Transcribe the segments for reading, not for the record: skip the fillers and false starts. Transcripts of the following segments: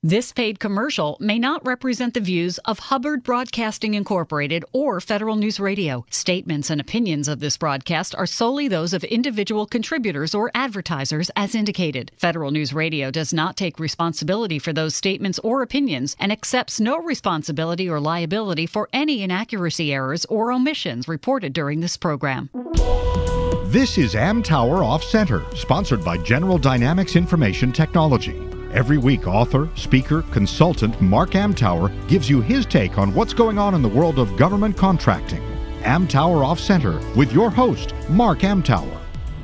This paid commercial may not represent the views of Hubbard Broadcasting Incorporated or Federal News Radio. Statements and opinions of this broadcast are solely those of individual contributors or advertisers as indicated. Federal News Radio does not take responsibility for those statements or opinions and accepts no responsibility or liability for any inaccuracy, errors, or omissions reported during this program. This is Amtower Off Center, sponsored by General Dynamics Information Technology. Every week, author, speaker, consultant Mark Amtower gives you his take on what's going on in the world of government contracting. Amtower Off Center with your host, Mark Amtower.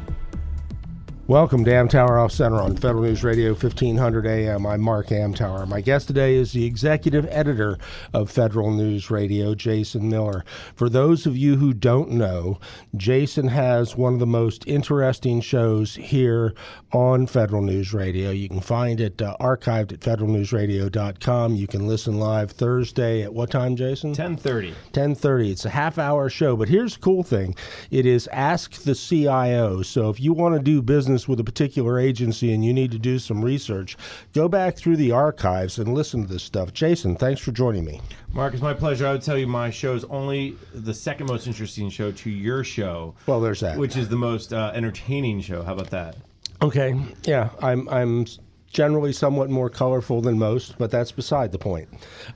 Welcome to Amtower Off Center on Federal News Radio 1500 AM. I'm Mark Amtower. My guest today is the executive editor of Federal News Radio, Jason Miller. For those of you who don't know, Jason has one of the most interesting shows here on Federal News Radio. You can find it archived at federalnewsradio.com. You can listen live Thursday at what time, Jason? 10:30. 10:30. It's a half-hour show, but here's the cool thing. It is Ask the CIO. So if you want to do business with a particular agency and you need to do some research, go back through the archives and listen to this stuff. Jason, thanks for joining me. Mark, it's my pleasure. I would tell you my show is only the second most interesting show to your show. Well, there's that. Which is the most entertaining show. How about that? Okay. Yeah, I'm generally somewhat more colorful than most, but that's beside the point.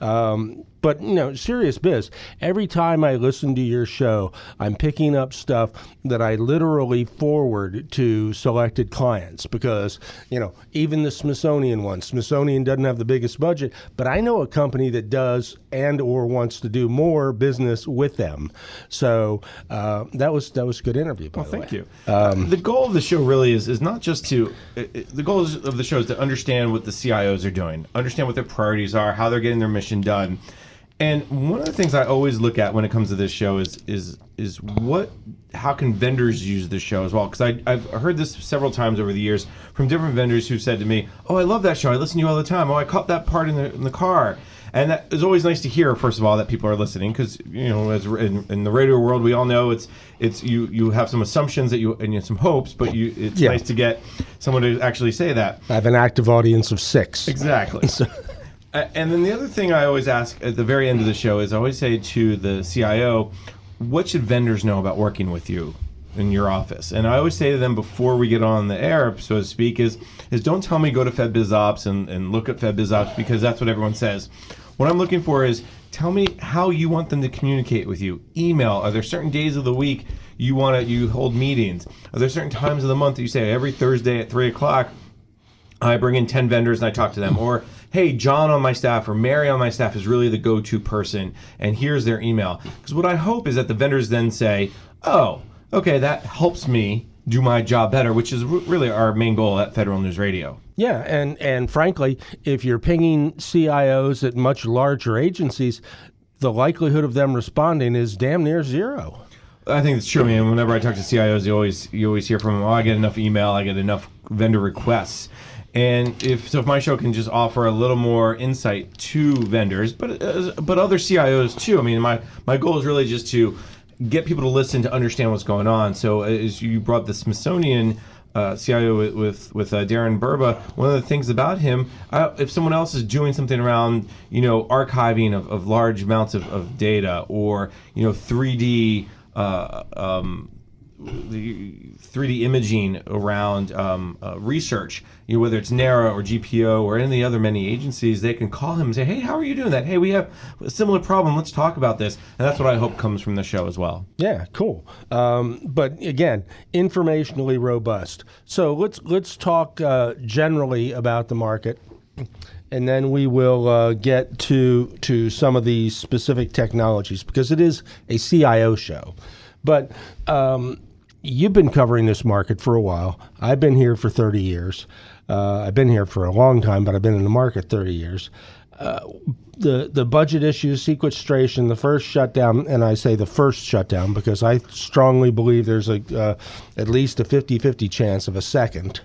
But, you know, serious biz. Every time I listen to your show, I'm picking up stuff that I literally forward to selected clients because, you know, even the Smithsonian one, Smithsonian doesn't have the biggest budget, but I know a company that does and or wants to do more business with them. So that was a good interview, by the way. Thank you. The goal of the show really is not just to, the goal of the show is to understand what the CIOs are doing, understand what their priorities are, how they're getting their mission done. And one of the things I always look at when it comes to this show is how can vendors use this show as well? Because I've heard this several times over the years from different vendors who've said to me, "Oh, I love that show. I listen to you all the time. Oh, I caught that part in the car." And that is always nice to hear. First of all, that people are listening, because you know, as in the radio world, we all know it's you have some assumptions that you and some hopes, but it's nice to get someone to actually say that. I have an active audience of 6. Exactly. And then the other thing I always ask at the very end of the show is I always say to the CIO, what should vendors know about working with you in your office? And I always say to them before we get on the air, so to speak, is don't tell me go to FedBizOps and look at FedBizOps, because that's what everyone says. What I'm looking for is tell me how you want them to communicate with you. Email. Are there certain days of the week you hold meetings? Are there certain times of the month that you say every Thursday at 3 o'clock I bring in 10 vendors and I talk to them? Or hey, John on my staff or Mary on my staff is really the go-to person, and here's their email. Because what I hope is that the vendors then say, oh, okay, that helps me do my job better, which is really our main goal at Federal News Radio. Yeah, and frankly, if you're pinging CIOs at much larger agencies, the likelihood of them responding is damn near zero. I think it's true. I mean, whenever I talk to CIOs, you always hear from them, oh, I get enough email, I get enough vendor requests. And if my show can just offer a little more insight to vendors, but other CIOs too. I mean, my goal is really just to get people to listen to understand what's going on. So as you brought the Smithsonian CIO with Darren Burba, one of the things about him, if someone else is doing something around, you know, archiving of large amounts of data, or, you know, 3D the 3D imaging around research, you know, whether it's NARA or GPO or any of the other many agencies, they can call him and say, hey, how are you doing that? Hey, we have a similar problem. Let's talk about this. And that's what I hope comes from the show as well. Yeah, cool. But again, informationally robust. So let's talk generally about the market, and then we will get to some of the specific technologies, because it is a CIO show. But you've been covering this market for a while. I've been here for 30 years. I've been here for a long time, but I've been in the market 30 years. The budget issues, sequestration, the first shutdown, and I say the first shutdown because I strongly believe there's at least a 50-50 chance of a second.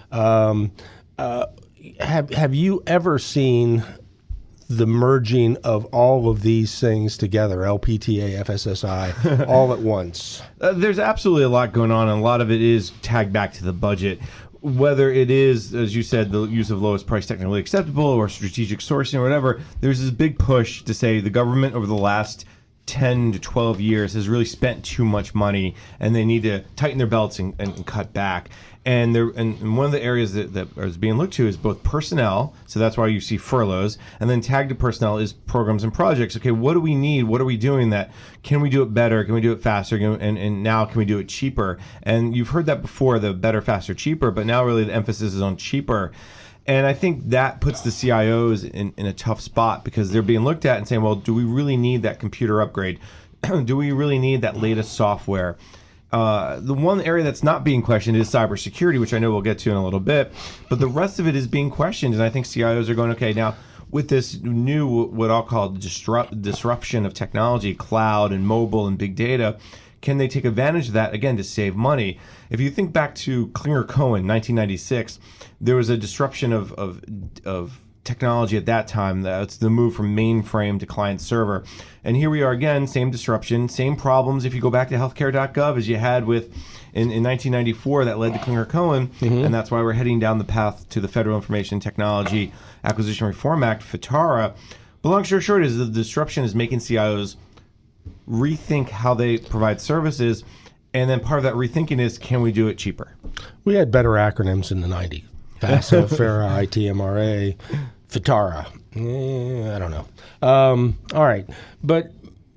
Have you ever seen the merging of all of these things together, LPTA, FSSI, all at once? There's absolutely a lot going on, and a lot of it is tagged back to the budget. whether it is, as you said, the use of lowest price technically acceptable or strategic sourcing or whatever, there's this big push to say the government over the last 10 to 12 years has really spent too much money and they need to tighten their belts and cut back. And one of the areas that is being looked to is both personnel, so that's why you see furloughs, and then tagged to personnel is programs and projects. Okay, what do we need? What are we doing that? Can we do it better? Can we do it faster? And now can we do it cheaper? And you've heard that before, the better, faster, cheaper, but now really the emphasis is on cheaper. And I think that puts the CIOs in a tough spot because they're being looked at and saying, well, do we really need that computer upgrade? Do we really need that latest software? The one area that's not being questioned is cybersecurity, which I know we'll get to in a little bit. But the rest of it is being questioned. And I think CIOs are going, okay, now with this new, what I'll call disruption of technology, cloud and mobile and big data, can they take advantage of that, again, to save money? If you think back to Klinger-Cohen, 1996, there was a disruption of technology at that time. That's the move from mainframe to client server. And here we are again, same disruption, same problems if you go back to healthcare.gov as you had with in 1994 that led to Klinger-Cohen. And that's why we're heading down the path to the Federal Information Technology Acquisition Reform Act, FITARA. But long story short is the disruption is making CIOs rethink how they provide services. And then part of that rethinking is, can we do it cheaper? We had better acronyms in the 90s. FASA, FARA, ITMRA, FITARA. I don't know. All right. But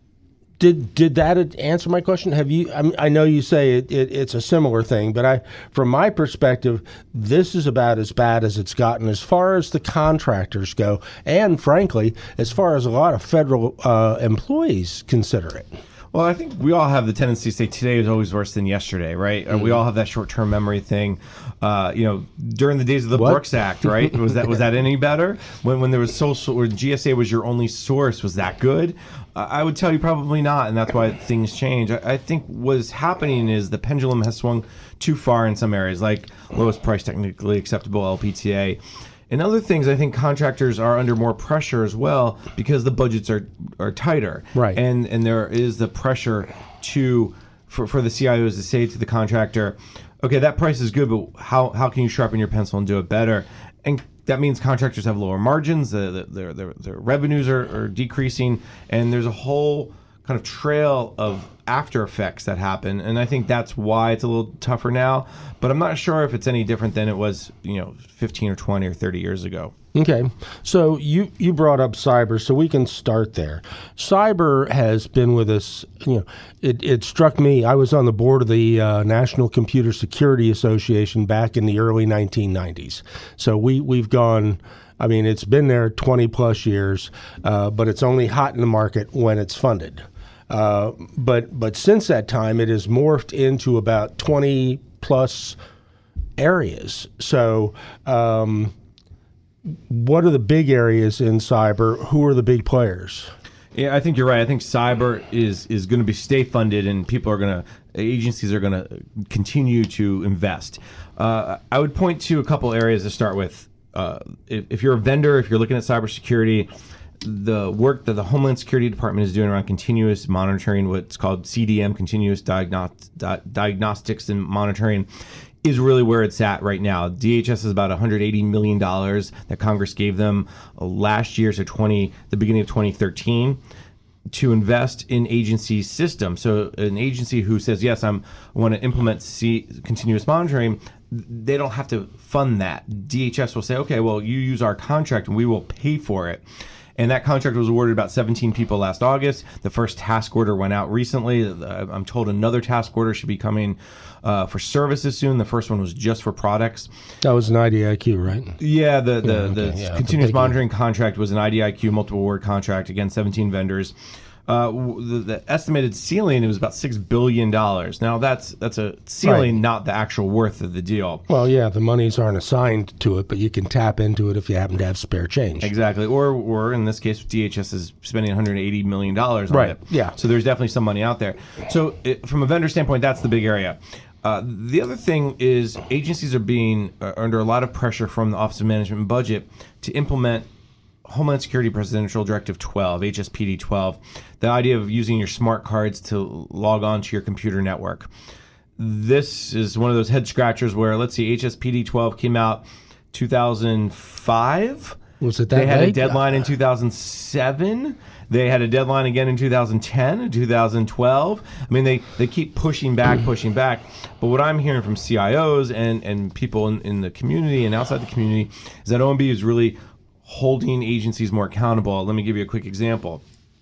did that answer my question? Have you? I know you say it's a similar thing, but from my perspective, this is about as bad as it's gotten as far as the contractors go, and frankly, as far as a lot of federal employees consider it. Well, I think we all have the tendency to say today is always worse than yesterday, right? We all have that short-term memory thing. During the days of the Brooks Act, right? Was that any better? When there was social, or GSA was your only source, was that good? I would tell you probably not, and that's why things change. I think what's happening is the pendulum has swung too far in some areas, like lowest price technically acceptable LPTA. And other things, I think contractors are under more pressure as well because the budgets are tighter. Right. And there is the pressure for the CIOs to say to the contractor, okay, that price is good, but how can you sharpen your pencil and do it better? And that means contractors have lower margins, their revenues are decreasing, and there's a whole kind of trail of after effects that happen, and I think that's why it's a little tougher now. But I'm not sure if it's any different than it was, 15 or 20 or 30 years ago. Okay, so you brought up cyber, so we can start there. Cyber has been with us. It struck me. I was on the board of the National Computer Security Association back in the early 1990s. So we've gone. I mean, it's been there 20 plus years, but it's only hot in the market when it's funded. But since that time, it has morphed into about 20 plus areas. So what are the big areas in cyber? Who are the big players? Yeah, I think you're right. I think cyber is going to be state funded, and agencies are going to continue to invest. I would point to a couple areas to start with. If you're a vendor, if you're looking at cybersecurity, the work that the Homeland Security Department is doing around continuous monitoring, what's called CDM, continuous diagnostics and monitoring, is really where it's at right now. DHS is about $180 million that Congress gave them last year, so the beginning of 2013, to invest in agency systems. So an agency who says, yes, I want to implement continuous monitoring, they don't have to fund that. DHS will say, okay, well, you use our contract and we will pay for it. And that contract was awarded about 17 people last August. The first task order went out recently. I'm told another task order should be coming for services soon. The first one was just for products. That was an IDIQ, right? Yeah, the continuous monitoring contract was an IDIQ multiple award contract, again, 17 vendors. The estimated ceiling, it was about $6 billion. Now, that's a ceiling, right, not the actual worth of the deal. Well, yeah, the monies aren't assigned to it, but you can tap into it if you happen to have spare change. Exactly. Or in this case, DHS is spending $180 million on it. Yeah. So there's definitely some money out there. So from a vendor standpoint, that's the big area. The other thing is agencies are under a lot of pressure from the Office of Management and Budget to implement Homeland Security Presidential Directive 12, HSPD 12, the idea of using your smart cards to log on to your computer network. this is one of those head scratchers where, let's see, HSPD 12 came out 2005. Was it that They had a late? deadline in 2007. They had a deadline again in 2010 and 2012. I mean, they keep pushing back. But what I'm hearing from CIOs and people in the community and outside the community is that OMB is really holding agencies more accountable. Let me give you a quick example.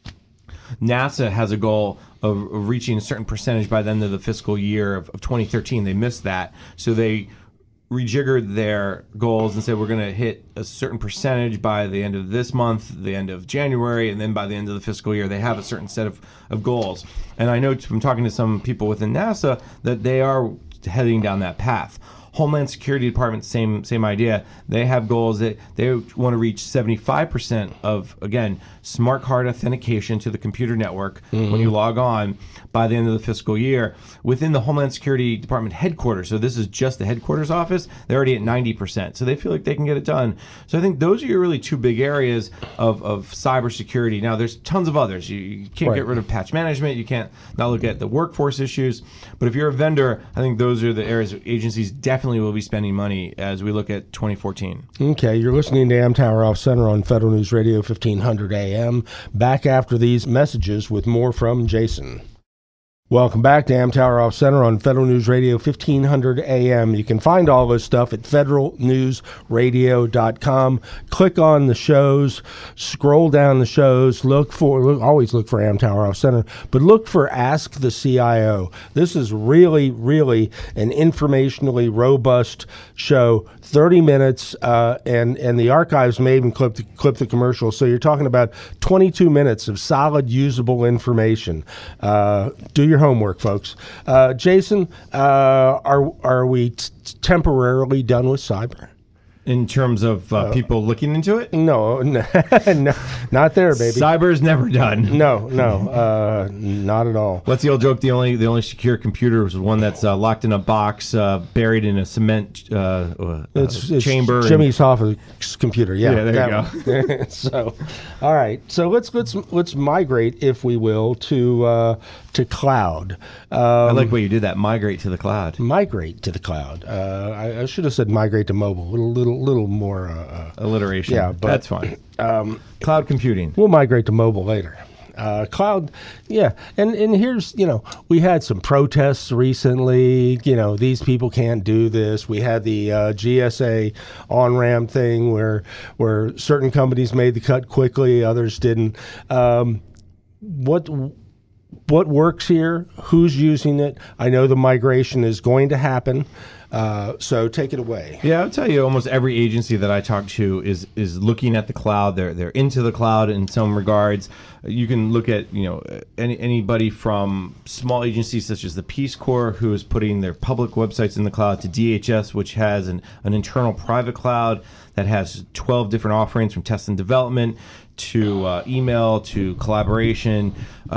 NASA has a goal of reaching a certain percentage by the end of the fiscal year of 2013. They missed that. So they rejiggered their goals and said we're going to hit a certain percentage by the end of this month, the end of January, and then by the end of the fiscal year. They have a certain set of goals. And I know from talking to some people within NASA that they are heading down that path. Homeland Security Department, same idea. They have goals that they want to reach 75% of, again, smart card authentication to the computer network when you log on by the end of the fiscal year within the Homeland Security Department headquarters. So this is just the headquarters office. They're already at 90%. So they feel like they can get it done. So I think those are your really two big areas of cybersecurity. Now, there's tons of others. You can't get rid of patch management. You can't not look at the workforce issues. But if you're a vendor, I think those are the areas agencies definitely will be spending money as we look at 2014. Okay, you're listening to Amtower Off Center on Federal News Radio 1500 AM. Back after these messages with more from Jason. Welcome back to Amtower Off Center on Federal News Radio 1500 AM. You can find all this stuff at federalnewsradio.com. Click on the shows, scroll down the shows, always look for Amtower Off Center, but look for Ask the CIO. This is really, really an informationally robust show. 30 minutes, and the archives may even clip the commercial. So you're talking about 22 minutes of solid, usable information. Do your homework, folks. Jason, are we temporarily done with cyber? In terms of people looking into it? No, not there, baby. Cyber's never done. No, not at all. What's the old joke? The only secure computer is one that's locked in a box, buried in a cement It's chamber. Jimmy Hoffa's computer. Yeah, there you go. So, all right. So let's migrate, if we will, to cloud. I like the way you did that. Migrate to the cloud. Migrate to the cloud. I should have said migrate to mobile. Little more alliteration. Yeah, but that's fine. Cloud computing. We'll migrate to mobile later. Cloud, yeah, and here's, we had some protests recently. These people can't do this. We had the GSA on-ramp thing where certain companies made the cut quickly, others didn't. What works here? Who's using it? I know the migration is going to happen. So take it away. Yeah, I'll tell you, almost every agency that I talk to is looking at the cloud. They're into the cloud in some regards. You can look at anybody from small agencies such as the Peace Corps, who is putting their public websites in the cloud, to DHS, which has an internal private cloud that has 12 different offerings, from test and development to email to collaboration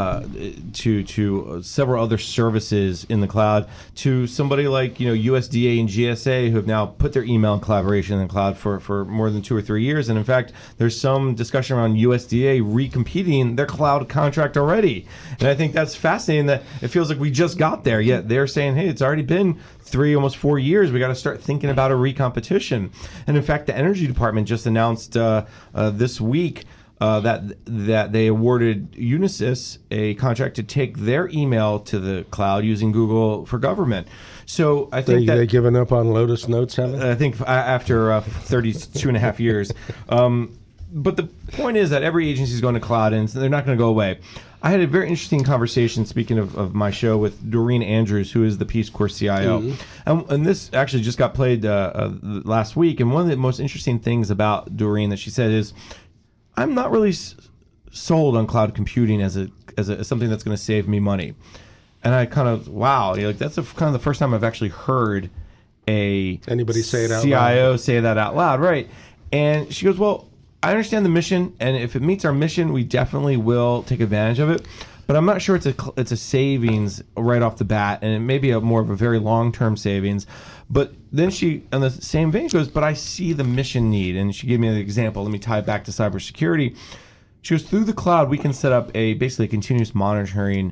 to several other services in the cloud, to somebody like USDA and GSA, who have now put their email and collaboration in the cloud for more than 2 or 3 years. And in fact, there's some discussion around USDA recompeting their cloud contract already. And I think that's fascinating that it feels like we just got there, yet they're saying, hey, it's already been 3, almost 4 years. We got to start thinking about a recompetition. And in fact, the Energy Department just announced this week that they awarded Unisys a contract to take their email to the cloud using Google for Government. So I think they given up on Lotus Notes, haven't they? I think after 32 and a half years. But the point is that every agency is going to cloud, and they're not going to go away. I had a very interesting conversation, speaking of my show, with Doreen Andrews, who is the Peace Corps CIO. Mm-hmm. And this actually just got played last week. And one of the most interesting things about Doreen that she said is, I'm not really sold on cloud computing as something that's going to save me money. And I kind of, wow, that's kind of the first time I've actually heard anybody say it out CIO loud. Say that out loud, right? And she goes, well, I understand the mission, and if it meets our mission, we definitely will take advantage of it. But I'm not sure it's a savings right off the bat, and it may be more of a very long-term savings. But then she, on the same vein, goes, but I see the mission need. And she gave me an example. Let me tie it back to cybersecurity. She goes, through the cloud, we can set up basically a continuous monitoring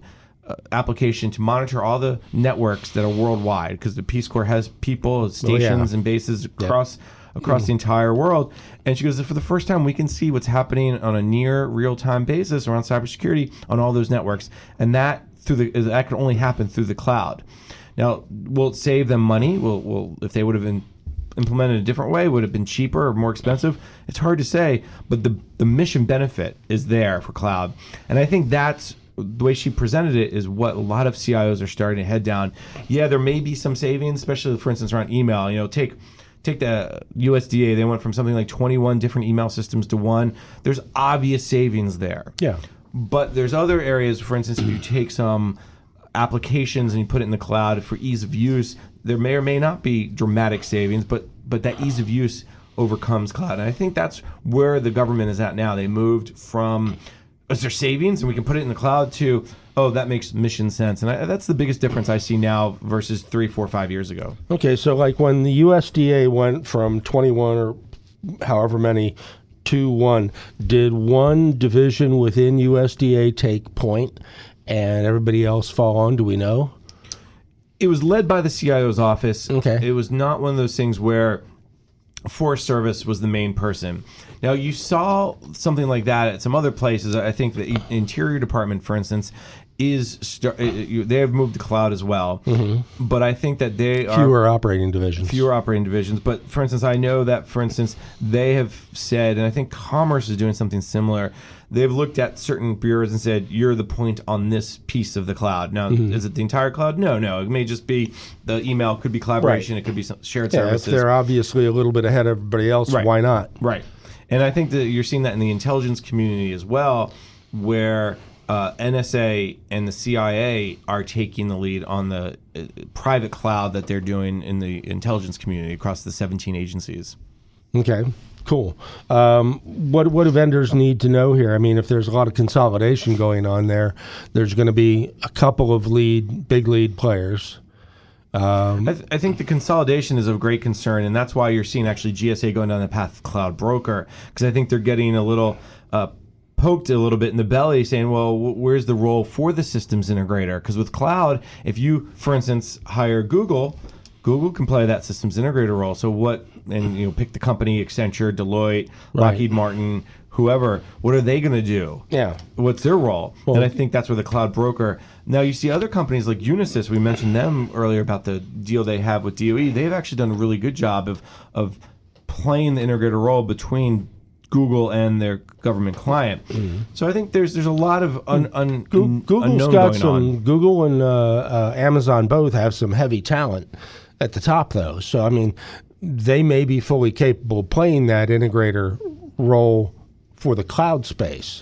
application to monitor all the networks that are worldwide, because the Peace Corps has people, stations, and bases across the entire world. And she goes, for the first time, we can see what's happening on a near real-time basis around cybersecurity on all those networks, and that can only happen through the cloud. Now, will it save them money? Will if they would have been implemented a different way, would it have been cheaper or more expensive? It's hard to say, but the mission benefit is there for cloud, and I think that's the way she presented it is what a lot of CIOs are starting to head down. Yeah, there may be some savings, especially for instance around email. Take the USDA. They went from something like 21 different email systems to one. There's obvious savings there. Yeah. But there's other areas, for instance, if you take some applications and you put it in the cloud for ease of use, there may or may not be dramatic savings, but that ease of use overcomes cloud. And I think that's where the government is at now. They moved from, is there savings and we can put it in the cloud, to, oh, that makes mission sense. And that's the biggest difference I see now versus 3, 4, 5 years ago. Okay, so like when the USDA went from 21 or however many to 1, did one division within USDA take point and everybody else fall on? Do we know? It was led by the CIO's office. Okay. It was not one of those things where Forest Service was the main person. Now, you saw something like that at some other places. I think the Interior Department, for instance, they have moved to cloud as well. Mm-hmm. But I think that they are fewer operating divisions. But for instance, I know that, for instance, they have said, and I think Commerce is doing something similar. They've looked at certain bureaus and said, you're the point on this piece of the cloud. Now, is it the entire cloud? No. It may just be the email, could be collaboration, right. It could be some shared services. If they're obviously a little bit ahead of everybody else, right. Why not? Right. And I think that you're seeing that in the intelligence community as well, where NSA and the CIA are taking the lead on the private cloud that they're doing in the intelligence community across the 17 agencies. Okay. Cool. What do vendors need to know here? I mean, if there's a lot of consolidation going on there's going to be a couple of big lead players. I think the consolidation is of great concern, and that's why you're seeing actually GSA going down the path of cloud broker, because I think they're getting a little poked a little bit in the belly, saying, well, where's the role for the systems integrator? Because with cloud, if you, for instance, hire Google can play that systems integrator role. So pick the company, Accenture, Deloitte, right. Lockheed Martin, whoever, what are they going to do? Yeah. What's their role? Well, and I think that's where the cloud broker. Now you see other companies like Unisys, we mentioned them earlier about the deal they have with DOE. They've actually done a really good job of playing the integrator role between Google and their government client. Mm-hmm. So I think there's a lot of Google's got some. Google and Amazon both have some heavy talent at the top, though. So I mean, they may be fully capable of playing that integrator role for the cloud space.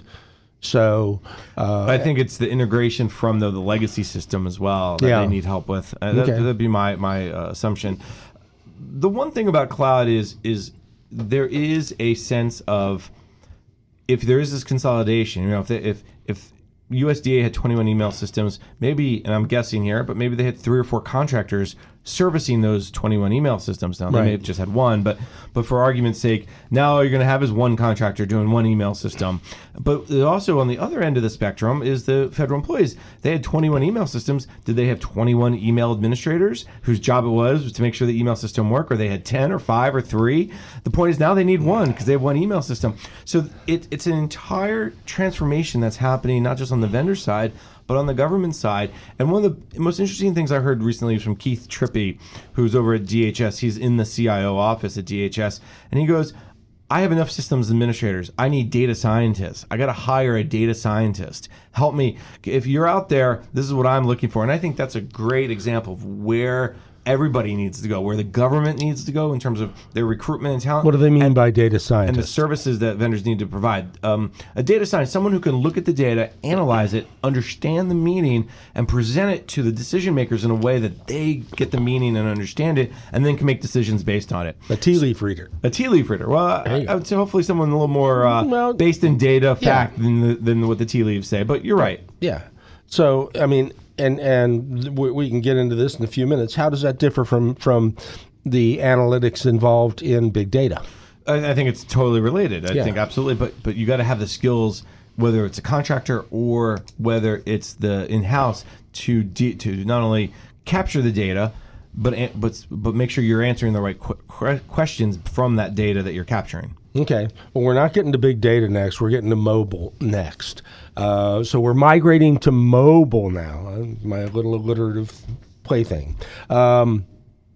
So I think it's the integration from the legacy system as well that they need help with. That'd be my assumption. The one thing about cloud is there is a sense of, if there is this consolidation, if USDA had 21 email systems, maybe, and I'm guessing here, but maybe they had 3 or 4 contractors servicing those 21 email systems. Now, they may have just had one, but for argument's sake, now all you're going to have is one contractor doing one email system. But also on the other end of the spectrum is the federal employees. They had 21 email systems. Did they have 21 email administrators whose job it was to make sure the email system worked, or they had 10 or 5 or 3? The point is now they need one because they have one email system. So it's an entire transformation that's happening, not just on the vendor side, but on the government side. And one of the most interesting things I heard recently was from Keith Trippi, who's over at DHS. He's in the CIO office at DHS. And he goes, I have enough systems administrators. I need data scientists. I got to hire a data scientist. Help me. If you're out there, this is what I'm looking for. And I think that's a great example of where everybody needs to go, where the government needs to go in terms of their recruitment and talent. What do they mean by data scientists? And the services that vendors need to provide. A data scientist, someone who can look at the data, analyze it, understand the meaning, and present it to the decision makers in a way that they get the meaning and understand it, and then can make decisions based on it. A tea leaf reader. A tea leaf reader. Well, I would say hopefully someone a little more based in data, fact, than what the tea leaves say. But you're right. Yeah. So, I mean, and we can get into this in a few minutes. How does that differ from the analytics involved in big data? I think it's totally related. I think absolutely, but you got to have the skills whether it's a contractor or whether it's the in-house, to not only capture the data, but make sure you're answering the right questions from that data that you're capturing. Okay. Well, we're not getting to big data next. We're getting to mobile next. So we're migrating to mobile now. My little alliterative plaything. And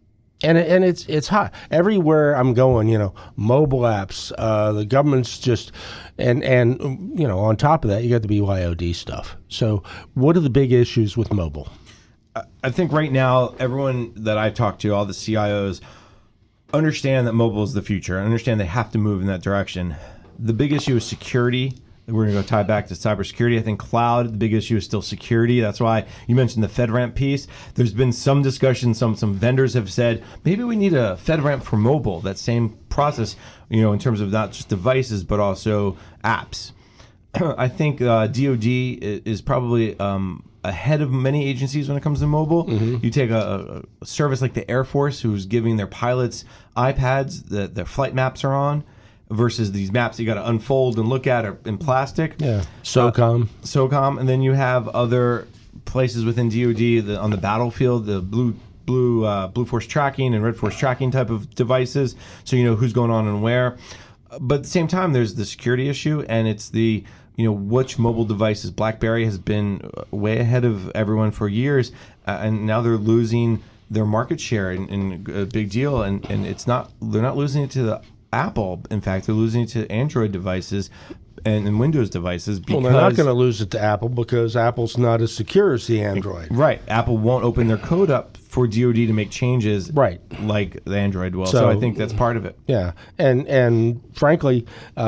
it's hot everywhere I'm going. Mobile apps. The government's just and on top of that, you got the BYOD stuff. So what are the big issues with mobile? I think right now, everyone that I've talked to, all the CIOs, understand that mobile is the future. I understand they have to move in that direction. The big issue is security. We're going to go tie back to cybersecurity. I think cloud, the big issue is still security. That's why you mentioned the FedRAMP piece. There's been some discussion. Some vendors have said maybe we need a FedRAMP for mobile. That same process, in terms of not just devices but also apps. I think DoD is probably ahead of many agencies when it comes to mobile. Mm-hmm. You take a service like the Air Force, who's giving their pilots iPads that their flight maps are on, versus these maps you got to unfold and look at are in plastic. Yeah, SOCOM. And then you have other places within DoD on the battlefield, the blue force tracking and red force tracking type of devices, so you know who's going on and where. But at the same time, there's the security issue, and it's the which mobile devices. BlackBerry has been way ahead of everyone for years, and now they're losing their market share in a big deal. And they're not losing it to the Apple. In fact, they're losing it to Android devices and Windows devices. Because, well, they're not going to lose it to Apple because Apple's not as secure as the Android. Right. Apple won't open their code up for DoD to make changes, right, like the Android will. So I think that's part of it. Yeah, and frankly,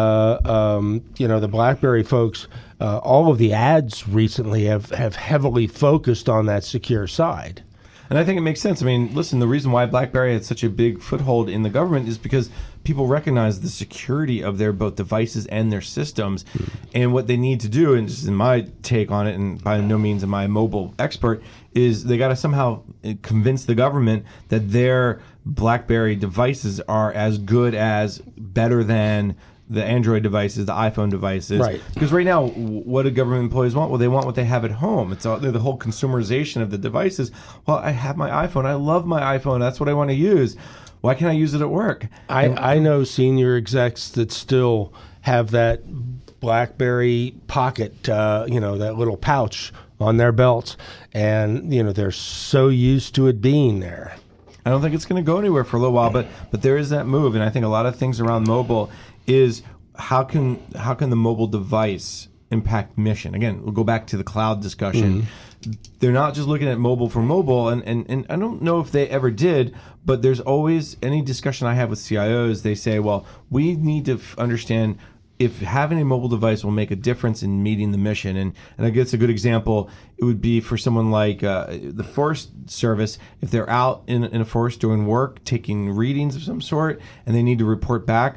the BlackBerry folks, all of the ads recently have heavily focused on that secure side. And I think it makes sense. I mean, listen, the reason why BlackBerry had such a big foothold in the government is because people recognize the security of their both devices and their systems. And what they need to do, and just in my take on it, and by no means am I a mobile expert, is they got to somehow convince the government that their BlackBerry devices are as good as, better than the Android devices, the iPhone devices. Right. Because right now, what do government employees want? Well, they want what they have at home. It's the whole consumerization of the devices. Well, I have my iPhone. I love my iPhone. That's what I want to use. Why can't I use it at work? I know senior execs that still have that BlackBerry Pocket, that little pouch on their belts, and they're so used to it being there. I don't think it's going to go anywhere for a little while, but there is that move, and I think a lot of things around mobile is how can the mobile device impact mission? Again, we'll go back to the cloud discussion. Mm-hmm. They're not just looking at mobile for mobile, and I don't know if they ever did, but there's always any discussion I have with CIOs, they say, well, we need to understand if having a mobile device will make a difference in meeting the mission. And I guess a good example, it would be for someone like the Forest Service, if they're out in a forest doing work, taking readings of some sort, and they need to report back.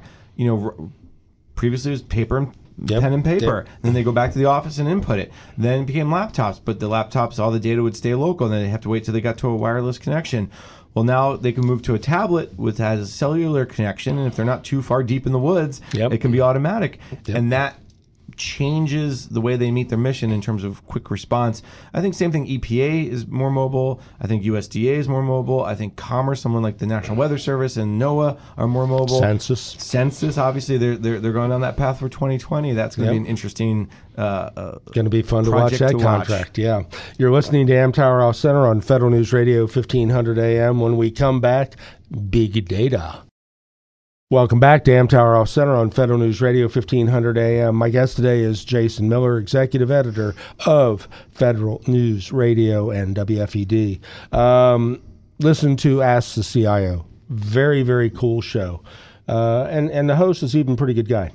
Previously it was paper and pen and paper. Yep. Then they go back to the office and input it. Then it became laptops, but the laptops, all the data would stay local, and then they have to wait till they got to a wireless connection. Well, now they can move to a tablet which has a cellular connection, and if they're not too far deep in the woods, it can be automatic. Yep. And that changes the way they meet their mission in terms of quick response. I think same thing, EPA is more mobile. I think USDA is more mobile. I think Commerce, someone like the National Weather Service and NOAA are more mobile. Census, obviously they're going down that path for 2020. That's going to be an interesting going to be fun to watch that contract. Yeah. You're listening to Amtower Off Center on Federal News Radio 1500 AM. When we come back, big data. Welcome back to Amtower Off Center on Federal News Radio 1500 AM. My guest today is Jason Miller, Executive Editor of Federal News Radio and WFED. Listen to Ask the CIO. Very, very cool show. And the host is even a pretty good guy.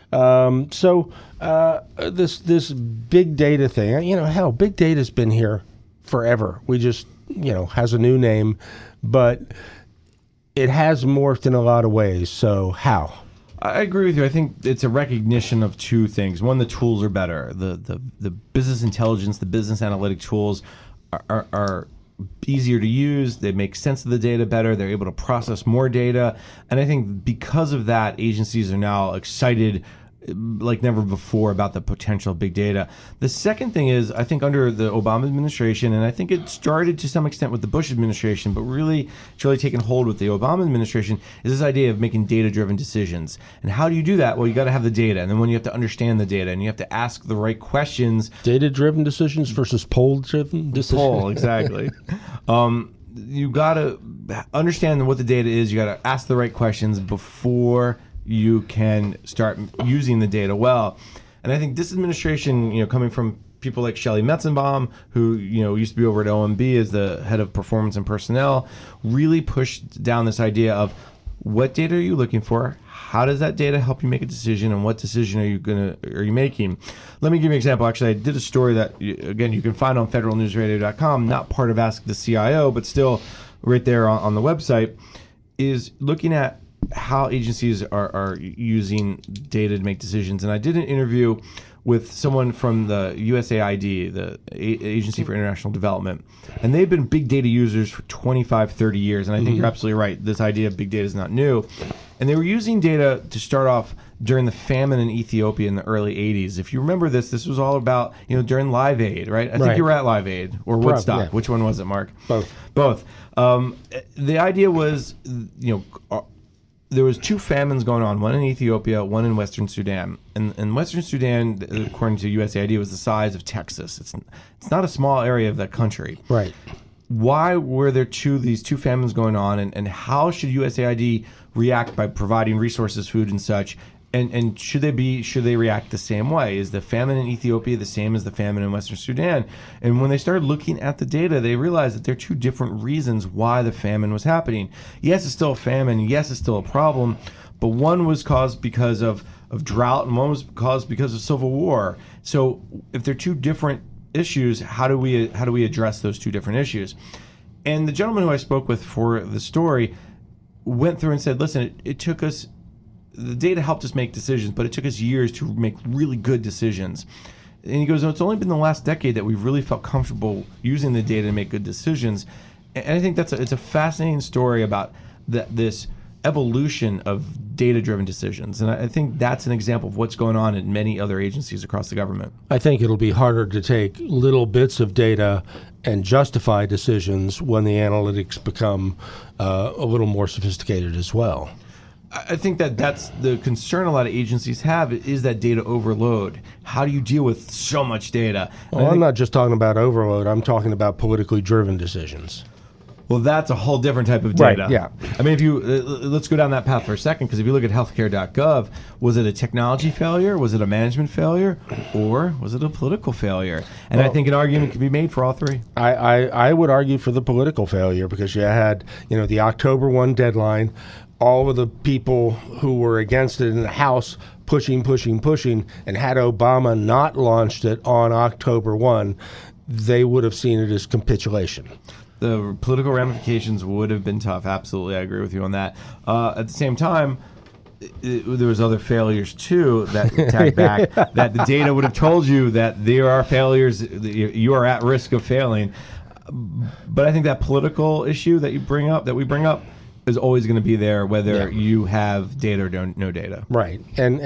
This big data thing, big data's been here forever. We just, has a new name, but it has morphed in a lot of ways. So how? I agree with you. I think it's a recognition of two things. One, the tools are better. The business intelligence, the business analytic tools are easier to use. They make sense of the data better. They're able to process more data. And I think because of that, agencies are now excited like never before about the potential of big data. The second thing is, I think under the Obama administration, and I think it started to some extent with the Bush administration, but really it's really taken hold with the Obama administration, is this idea of making data-driven decisions. And how do you do that? Well, you got to have the data, and then when you have to understand the data, and you have to ask the right questions. Data-driven decisions versus poll-driven decisions. Poll, exactly. You got to understand what the data is. You got to ask the right questions before you can start using the data well. And I think this administration, coming from people like Shelley Metzenbaum, who used to be over at OMB as the head of performance and personnel, really pushed down this idea of what data are you looking for? How does that data help you make a decision, and what decision are you making? Let me give you an example. Actually, I did a story that, again, you can find on federalnewsradio.com, not part of Ask the CIO, but still right there on the website, is looking at how agencies are using data to make decisions. And I did an interview with someone from the USAID, the Agency for International Development, and they've been big data users for 25, 30 years. And I think you're absolutely right. This idea of big data is not new. And they were using data to start off during the famine in Ethiopia in the early 80s. If you remember this was all about, during Live Aid, right? I think you were at Live Aid or Woodstock. Yeah. Which one was it, Mark? Both. The idea was, there was two famines going on, one in Ethiopia, one in Western Sudan. And Western Sudan, according to USAID, was the size of Texas. It's not a small area of that country. Right. Why were there these two famines going on, and how should USAID react by providing resources, food, and such? And should they react the same way? Is the famine in Ethiopia the same as the famine in Western Sudan? And when they started looking at the data, they realized that there are two different reasons why the famine was happening. Yes, it's still a famine. Yes, it's still a problem. But one was caused because of drought, and one was caused because of civil war. So if they're two different issues, how do we address those two different issues? And the gentleman who I spoke with for the story went through and said, listen, it took us, the data helped us make decisions, but it took us years to make really good decisions. And he goes, no, it's only been the last decade that we've really felt comfortable using the data to make good decisions. And I think it's a fascinating story about this evolution of data-driven decisions. And I think that's an example of what's going on in many other agencies across the government. I think it'll be harder to take little bits of data and justify decisions when the analytics become a little more sophisticated as well. I think that's the concern a lot of agencies have, is that data overload. How do you deal with so much data? Well, I'm not just talking about overload. I'm talking about politically driven decisions. Well, that's a whole different type of data. Right, yeah. I mean, if you let's go down that path for a second, because if you look at healthcare.gov, was it a technology failure? Was it a management failure? Or was it a political failure? And I think an argument can be made for all three. I would argue for the political failure, because you had, the October 1 deadline, all of the people who were against it in the House pushing, and had Obama not launched it on October 1, they would have seen it as capitulation. The political ramifications would have been tough. Absolutely, I agree with you on that. At the same time, there was other failures too that tagged back. That the data would have told you that there are failures. You are at risk of failing. But I think that political issue that we bring up, is always going to be there, whether you have data or no data. Right. And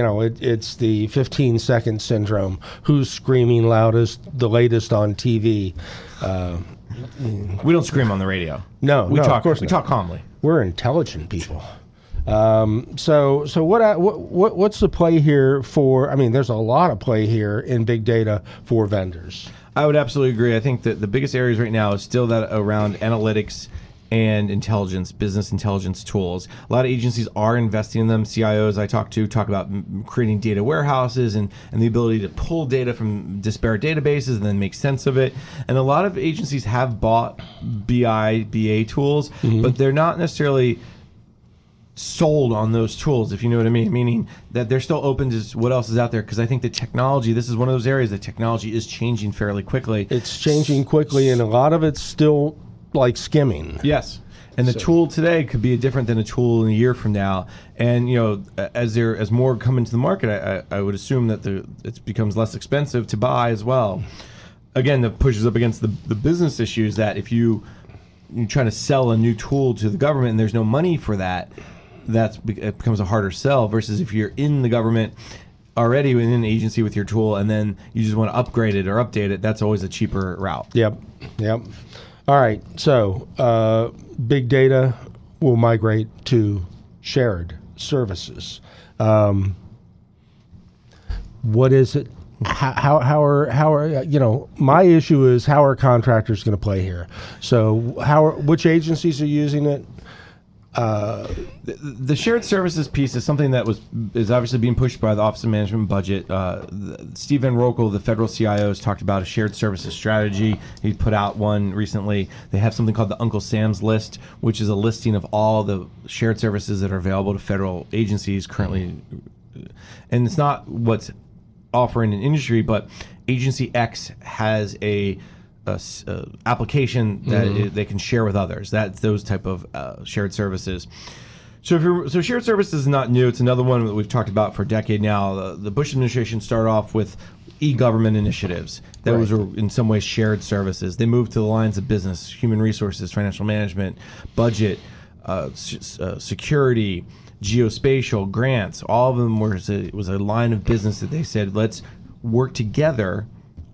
it's the 15-second syndrome. Who's screaming loudest, the latest on TV? We don't scream on the radio. No, of course we talk calmly. We're intelligent people. So what's the play here for? I mean, there's a lot of play here in big data for vendors. I would absolutely agree. I think that the biggest areas right now is still that around analytics and intelligence, business intelligence tools. A lot of agencies are investing in them. CIOs I talk about creating data warehouses and the ability to pull data from disparate databases and then make sense of it. And a lot of agencies have bought BA tools, but they're not necessarily sold on those tools, if you know what I mean, meaning that they're still open to what else is out there, because I think the technology, this is one of those areas that technology is changing fairly quickly. It's changing quickly, and a lot of it's still like skimming. Yes. And the tool today could be different than a tool in a year from now. And as more come into the market, I would assume that it becomes less expensive to buy as well. Again, that pushes up against the business issues that if you're trying to sell a new tool to the government and there's no money for that, it becomes a harder sell, versus if you're in the government already within an agency with your tool, and then you just want to upgrade it or update it, that's always a cheaper route. Yep. All right. So big data will migrate to shared services. What is it? How are my issue is how are contractors going to play here? So which agencies are using it? The shared services piece is something that is obviously being pushed by the Office of Management and Budget. Steve Van Rokel, the federal CIO, has talked about a shared services strategy. He put out one recently. They have something called the Uncle Sam's List, which is a listing of all the shared services that are available to federal agencies currently. And it's not what's offering in industry, but Agency X has a application that they can share with others. That's those type of shared services. So shared services is not new. It's another one that we've talked about for a decade now. The Bush administration started off with e-government initiatives. Those were in some ways shared services. They moved to the lines of business, human resources, financial management, budget, security, geospatial, grants. All of them was a line of business that they said, let's work together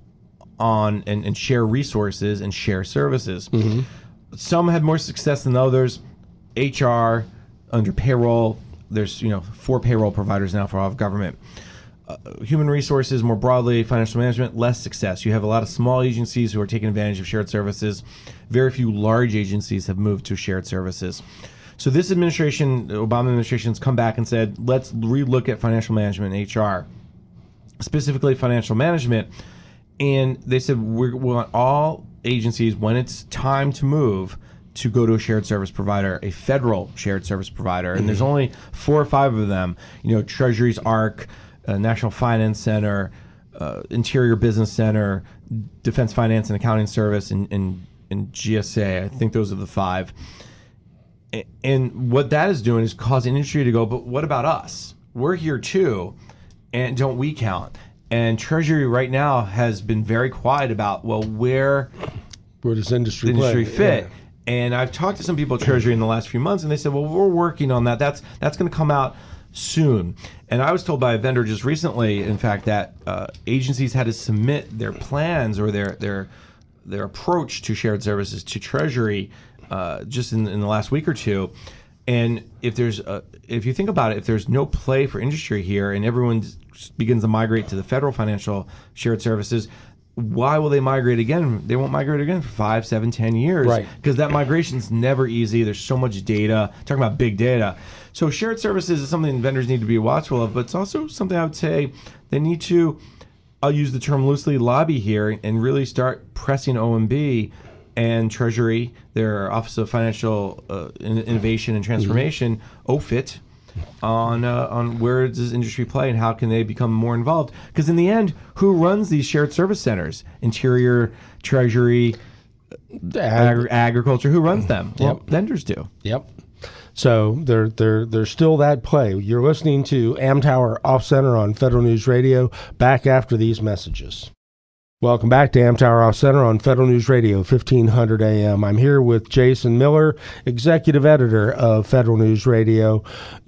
on and share resources and share services. Some had more success than others. HR, under payroll, there's 4 payroll providers now for all of government. Human resources more broadly, financial management, less success. You have a lot of small agencies who are taking advantage of shared services. Very few large agencies have moved to shared services. So this administration, the Obama administration, has come back and said, let's relook at financial management and HR, specifically financial management. And they said, we want all agencies, when it's time to move, to go to a shared service provider, a federal shared service provider. And there's only 4 or 5 of them. Treasury's ARC, National Finance Center, Interior Business Center, Defense Finance and Accounting Service, and GSA. I think those are the 5. And what that is doing is causing industry to go, but what about us? We're here too, and don't we count? And Treasury right now has been very quiet about, well, where does industry fit? Yeah. And I've talked to some people at Treasury in the last few months, and they said, well, we're working on that. That's going to come out soon. And I was told by a vendor just recently, in fact, that agencies had to submit their plans or their approach to shared services to Treasury just in the last week or two. And if you think about it, if there's no play for industry here and everyone begins to migrate to the federal financial shared services, why will they migrate again? They won't migrate again for 5, 7, 10 years. Right. Because that migration's never easy. There's so much data. Talking about big data. So shared services is something vendors need to be watchful of, but it's also something I would say they need to, I'll use the term loosely, lobby here and really start pressing OMB and Treasury, their Office of Financial Innovation and Transformation, OFIT, on where does industry play and how can they become more involved? Because in the end, who runs these shared service centers? Interior, Treasury, agriculture. Who runs them? Well, vendors do. Yep. So there's still that play. You're listening to Amtower Off Center on Federal News Radio. Back after these messages. Welcome back to Amtower Off Center on Federal News Radio, 1500 AM. I'm here with Jason Miller, executive editor of Federal News Radio.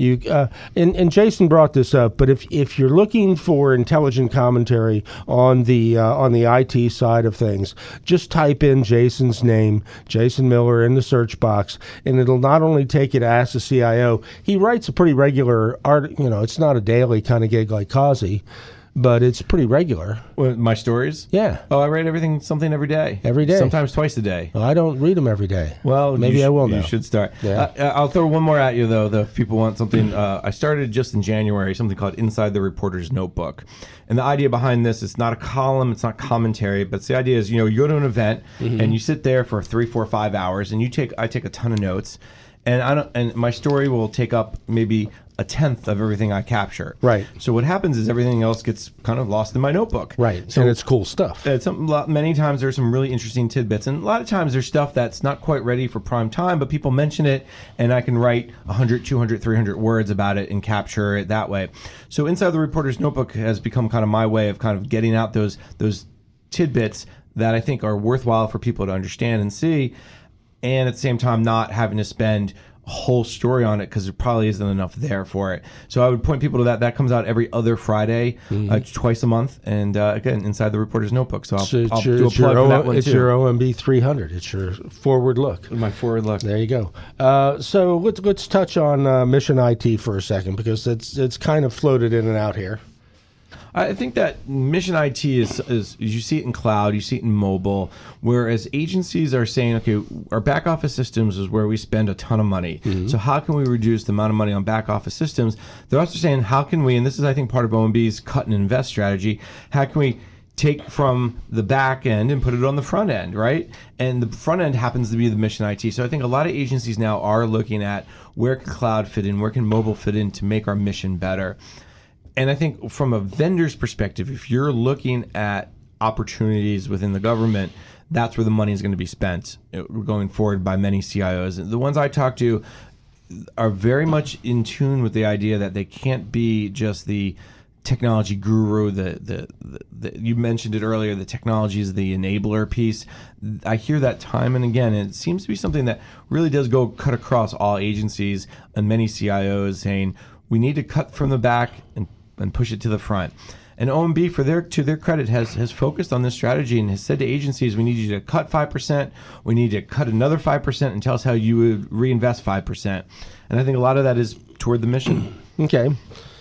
And Jason brought this up, but if you're looking for intelligent commentary on the IT side of things, just type in Jason's name, Jason Miller, in the search box, and it'll not only take you to Ask the CIO. He writes a pretty regular art. It's not a daily kind of gig like Causey, but it's pretty regular. What, my stories? Yeah. Oh, I write something every day. Every day? Sometimes twice a day. Well, I don't read them every day. Well, maybe I will now. You should start. Yeah. I'll throw one more at you, though, if people want something. I started just in January, something called Inside the Reporter's Notebook. And the idea behind this, it's not a column, it's not commentary, but the idea is, you go to an event and you sit there for 3, 4, 5 hours, and I take a ton of notes. And my story will take up maybe a tenth of everything I capture. Right. So what happens is everything else gets kind of lost in my notebook. Right. So and it's cool stuff. Many times there's some really interesting tidbits, and a lot of times there's stuff that's not quite ready for prime time, but people mention it, and I can write 100, 200, 300 words about it and capture it that way. So Inside the Reporter's Notebook has become kind of my way of kind of getting out those tidbits that I think are worthwhile for people to understand and see, and at the same time not having to spend whole story on it because there probably isn't enough there for it. So I would point people to that. That comes out every other Friday, twice a month, and again, inside the Reporter's Notebook. So I'll do a plug for that one it's too. your OMB 300. It's your forward look. My forward look. There you go. So let's touch on Mission IT for a second, because it's kind of floated in and out here. I think that Mission IT is you see it in cloud, you see it in mobile, whereas agencies are saying, okay, our back office systems is where we spend a ton of money. So how can we reduce the amount of money on back office systems? They're also saying, how can we, and this is, I think, part of OMB's cut and invest strategy, how can we take from the back end and put it on the front end, right? And the front end happens to be the Mission IT. So I think a lot of agencies now are looking at where can cloud fit in, where can mobile fit in to make our mission better. And I think from a vendor's perspective, if you're looking at opportunities within the government, that's where the money is going to be spent going forward by many CIOs. The ones I talk to are very much in tune with the idea that they can't be just the technology guru. You mentioned it earlier, the technology is the enabler piece. I hear that time and again, and it seems to be something that really does cut across all agencies and many CIOs saying, we need to cut from the back and push it to the front. And OMB, to their credit, has focused on this strategy and has said to agencies, we need you to cut 5%, we need to cut another 5%, and tell us how you would reinvest 5%. And I think a lot of that is toward the mission. Okay.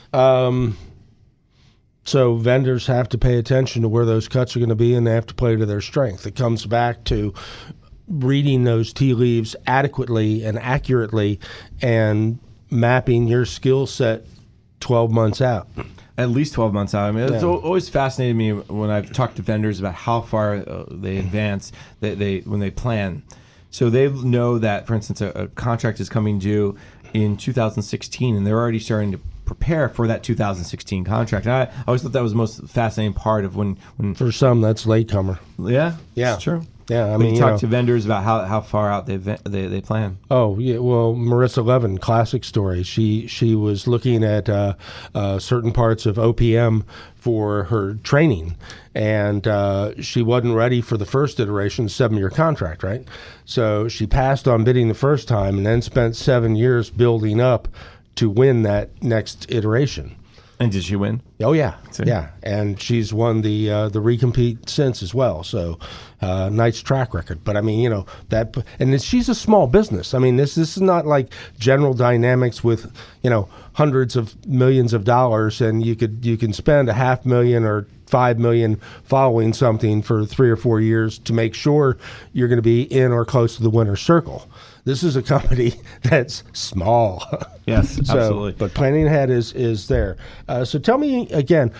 So vendors have to pay attention to where those cuts are going to be, and they have to play to their strength. It comes back to reading those tea leaves adequately and accurately and mapping your skill set 12 months out. At least 12 months out. I mean, it's always fascinated me when I've talked to vendors about how far they advance when they plan. So they know that, for instance, a contract is coming due in 2016, and they're already starting to prepare for that 2016 contract. And I always thought that was the most fascinating part of when For some, that's latecomer. Yeah, Yeah. it's true. Yeah, I When mean, you talk to vendors about how far out they plan. Oh, yeah. Well, Marissa Levin, classic story. She was looking at certain parts of OPM for her training, and she wasn't ready for the first iteration, 7-year contract, right? So she passed on bidding the first time and then spent 7 years building up to win that next iteration. And did she win? Oh yeah, See? yeah, and she's won the recompete since as well. So, nice track record. But I mean, that, and she's a small business. I mean, this is not like General Dynamics with hundreds of millions of dollars, and you can spend $500,000 or $5 million following something for 3 or 4 years to make sure you're going to be in or close to the winner's circle. This is a company that's small. Yes, absolutely. But planning ahead is there. So tell me again,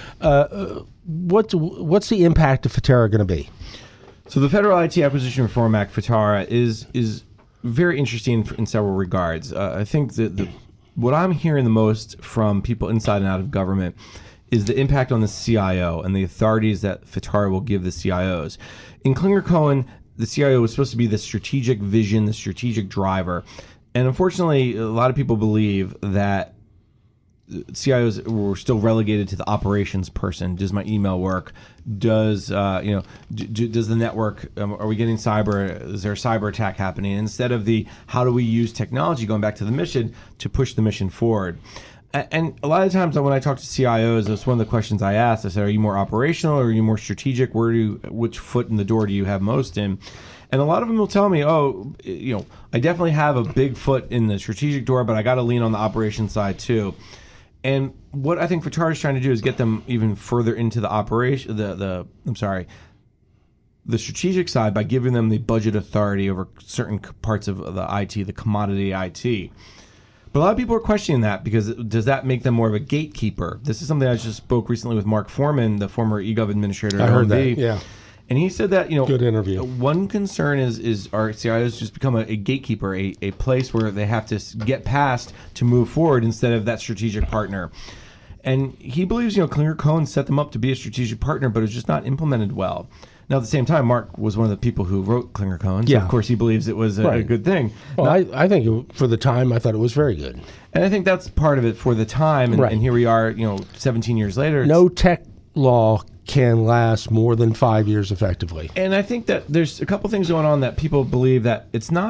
what's the impact of FITARA going to be? So the Federal IT Acquisition Reform Act, FITARA, is very interesting in several regards. I think that what I'm hearing the most from people inside and out of government is the impact on the CIO and the authorities that FITARA will give the CIOs. In Klinger-Cohen, the CIO was supposed to be the strategic vision, the strategic driver. And unfortunately, a lot of people believe that CIOs were still relegated to the operations person. Does my email work? Does does the network? Are we getting cyber? Is there a cyber attack happening? Instead of the how do we use technology, going back to the mission, to push the mission forward. And a lot of times when I talk to CIOs, that's one of the questions I ask. I said, are you more operational or are you more strategic? Which foot in the door do you have most in? And a lot of them will tell me, I definitely have a big foot in the strategic door, but I got to lean on the operations side too. And what I think FITARA is trying to do is get them even further into the operation, the strategic side by giving them the budget authority over certain parts of the IT, the commodity IT. But a lot of people are questioning that because does that make them more of a gatekeeper? This is something I just spoke recently with Mark Foreman, the former eGov administrator at I heard OMB. that, yeah. And he said that, good interview. One concern is our CIOs just become a gatekeeper, a place where they have to get past to move forward instead of that strategic partner. And he believes, Klinger-Cohen set them up to be a strategic partner, but it's just not implemented well. Now, at the same time, Mark was one of the people who wrote Klinger-Cohen, so yeah. of course he believes it was a good thing. Well, I think for the time, I thought it was very good. And I think that's part of it for the time, and, right. and here we are, 17 years later. No tech law can last more than 5 years effectively. And I think that there's a couple things going on that people believe that it's not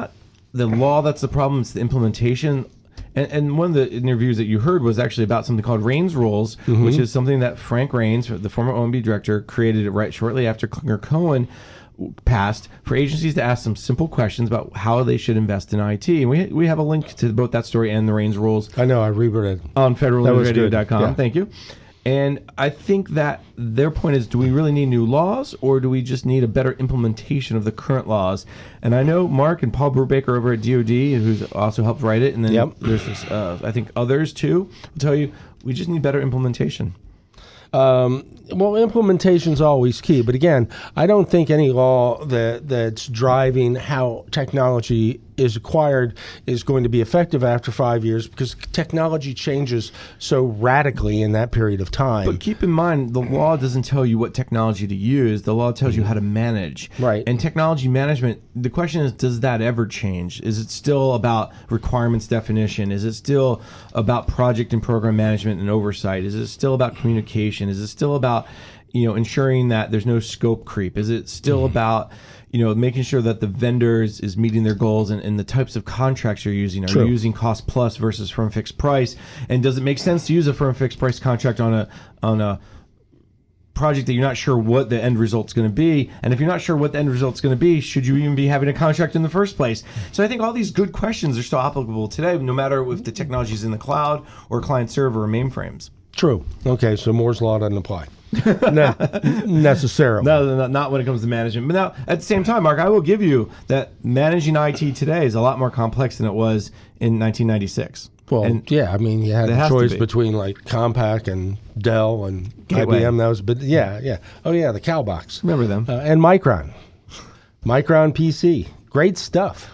the law that's the problem. It's the implementation. And one of the interviews that you heard was actually about something called Raines Rules, which is something that Frank Raines, the former OMB director, created right shortly after Clinger-Cohen passed for agencies to ask some simple questions about how they should invest in IT. And we have a link to both that story and the Raines Rules. I know, I reread it. On federalnewsradio.com. Yeah. Thank you. And I think that their point is, do we really need new laws, or do we just need a better implementation of the current laws? And I know Mark and Paul Brubaker over at DoD, who's also helped write it, and then there's this, I think others too, will tell you, we just need better implementation. Well, implementation's always key, but again, I don't think any law that's driving how technology is acquired is going to be effective after 5 years, because technology changes so radically in that period of time. But keep in mind, the law doesn't tell you what technology to use. The law tells you how to manage. Right. And technology management, the question is, does that ever change? Is it still about requirements definition? Is it still about project and program management and oversight? Is it still about communication? Is it still about, ensuring that there's no scope creep? Is it still about, making sure that the vendors is meeting their goals, and the types of contracts you're using? Are you using cost plus versus firm fixed price? And does it make sense to use a firm fixed price contract on a project that you're not sure what the end result's going to be? And if you're not sure what the end result's going to be, should you even be having a contract in the first place? So I think all these good questions are still applicable today, no matter if the technology is in the cloud or client server or mainframes. True. Okay, so Moore's Law doesn't apply. No, necessarily. No, not when it comes to management. But now, at the same time, Mark, I will give you that managing IT today is a lot more complex than it was in 1996. Well, you had the choice between like Compaq and Dell and Gateway. IBM. That was, but yeah. Oh yeah, the CalBox. Remember them? And Micron PC, great stuff.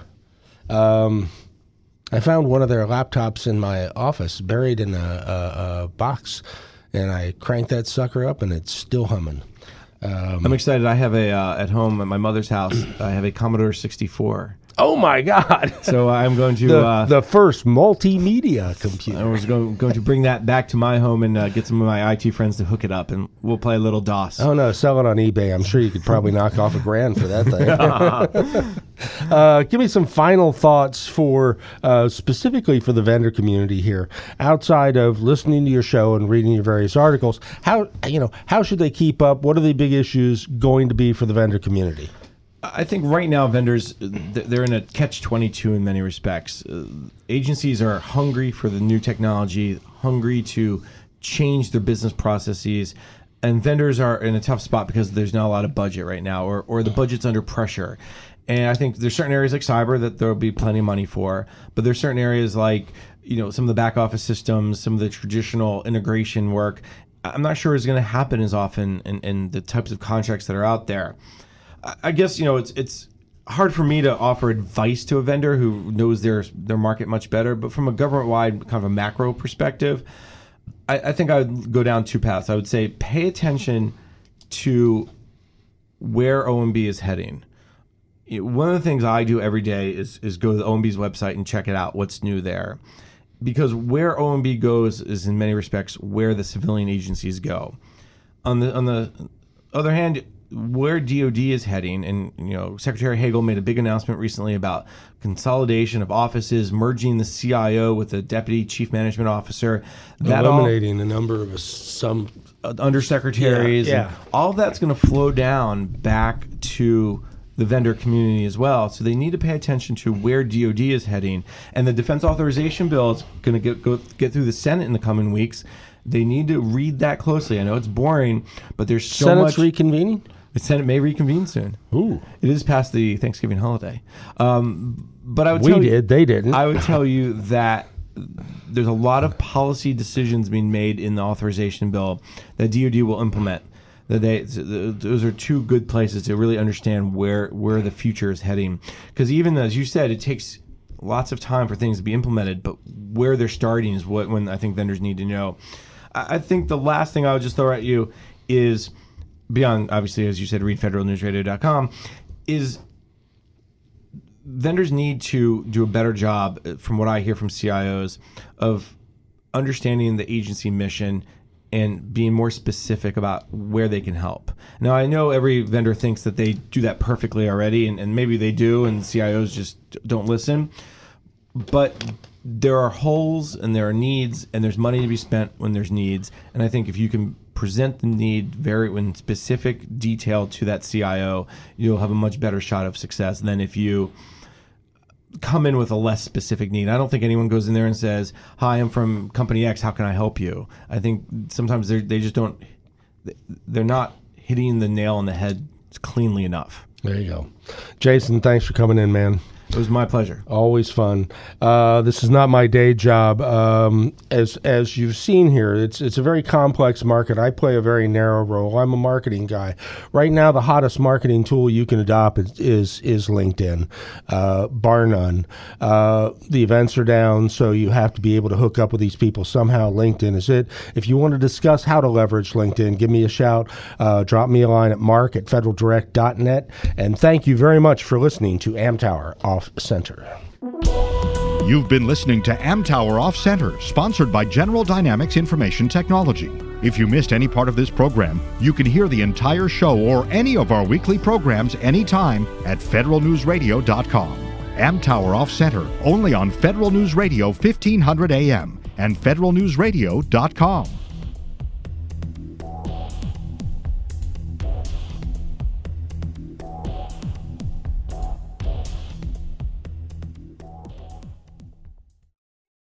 I found one of their laptops in my office, buried in a box, and I cranked that sucker up, and it's still humming. I'm excited. I have at home at my mother's house, I have a Commodore 64. Oh my God! So I'm going to the first multimedia computer. I was going to bring that back to my home and get some of my IT friends to hook it up, and we'll play a little DOS. Oh no, sell it on eBay. I'm sure you could probably knock off $1,000 for that thing. Give me some final thoughts for specifically for the vendor community here. Outside of listening to your show and reading your various articles, how should they keep up? What are the big issues going to be for the vendor community? I think right now vendors, they're in a catch-22 in many respects. Agencies are hungry for the new technology, hungry to change their business processes, and vendors are in a tough spot because there's not a lot of budget right now, or the budget's under pressure. And I think there's certain areas like cyber that there'll be plenty of money for, but there's certain areas like some of the back office systems, some of the traditional integration work, I'm not sure is going to happen as often in the types of contracts that are out there. I guess it's hard for me to offer advice to a vendor who knows their market much better, but from a government-wide kind of a macro perspective, I think I would go down two paths. I would say pay attention to where OMB is heading. One of the things I do every day is go to the OMB's website and check it out, what's new there. Because where OMB goes is in many respects where the civilian agencies go. On the other hand, where DoD is heading, and Secretary Hagel made a big announcement recently about consolidation of offices, merging the CIO with the Deputy Chief Management Officer, eliminating a number of some undersecretaries. Yeah. And all of that's going to flow down back to the vendor community as well. So they need to pay attention to where DoD is heading, and the Defense Authorization Bill is going to get through the Senate in the coming weeks. They need to read that closely. I know it's boring, but there's so Senate's much. reconvening? The Senate may reconvene soon. Ooh. It is past the Thanksgiving holiday. But I would tell you, they didn't. I would tell you that there's a lot of policy decisions being made in the authorization bill that DoD will implement. Those are two good places to really understand where the future is heading. Because even as you said, it takes lots of time for things to be implemented, but where they're starting is when I think vendors need to know. I think the last thing I would just throw at you is, beyond, obviously, as you said, read federalnewsradio.com, is vendors need to do a better job, from what I hear from CIOs, of understanding the agency mission and being more specific about where they can help. Now, I know every vendor thinks that they do that perfectly already, and maybe they do, and CIOs just don't listen. But there are holes and there are needs, and there's money to be spent when there's needs. And I think if you can present the need in specific detail to that CIO, you'll have a much better shot of success than if you come in with a less specific need. I don't think anyone goes in there and says, "Hi, I'm from company X. How can I help you?" I think sometimes they just don't. They're not hitting the nail on the head cleanly enough. There you go. Jason, thanks for coming in, man. It was my pleasure. Always fun. This is not my day job. As you've seen here, it's a very complex market. I play a very narrow role. I'm a marketing guy. Right now, the hottest marketing tool you can adopt is LinkedIn, bar none. The events are down, so you have to be able to hook up with these people somehow. LinkedIn is it. If you want to discuss how to leverage LinkedIn, give me a shout. Drop me a line at mark@federaldirect.net. And thank you very much for listening to Amtower Off Center. You've been listening to Amtower Off Center, sponsored by General Dynamics Information Technology. If you missed any part of this program, you can hear the entire show or any of our weekly programs anytime at federalnewsradio.com. Amtower Off Center, only on Federal News Radio 1500 AM and federalnewsradio.com.